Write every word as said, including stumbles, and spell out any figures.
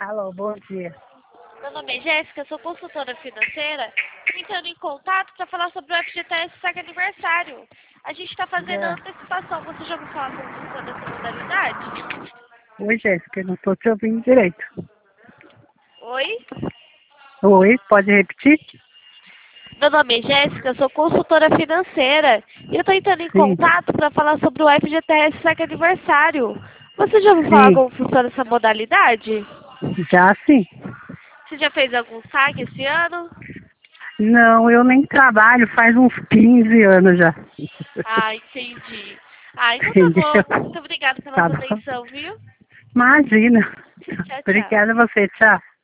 Alô, bom dia. Meu nome é Jéssica, sou consultora financeira, entrando em contato para falar sobre o F G T S Saque Aniversário. A gente está fazendo a É. antecipação. Você já ouviu falar como funciona essa modalidade? Oi, Jéssica, eu não estou te ouvindo direito. Oi? Oi, pode repetir? Meu nome é Jéssica, sou consultora financeira e eu estou entrando em Sim, contato para falar sobre o F G T S Saque Aniversário. Você já ouviu falar sim, como funciona essa modalidade? já sim. Você já fez algum saque esse ano? Não, eu nem trabalho faz uns quinze anos já. Ah, entendi. Ah, então tá Entendeu? bom. Muito obrigada pela Tá sua bom? atenção, viu? Imagina. Tchau, tchau. Obrigada a você, tchau.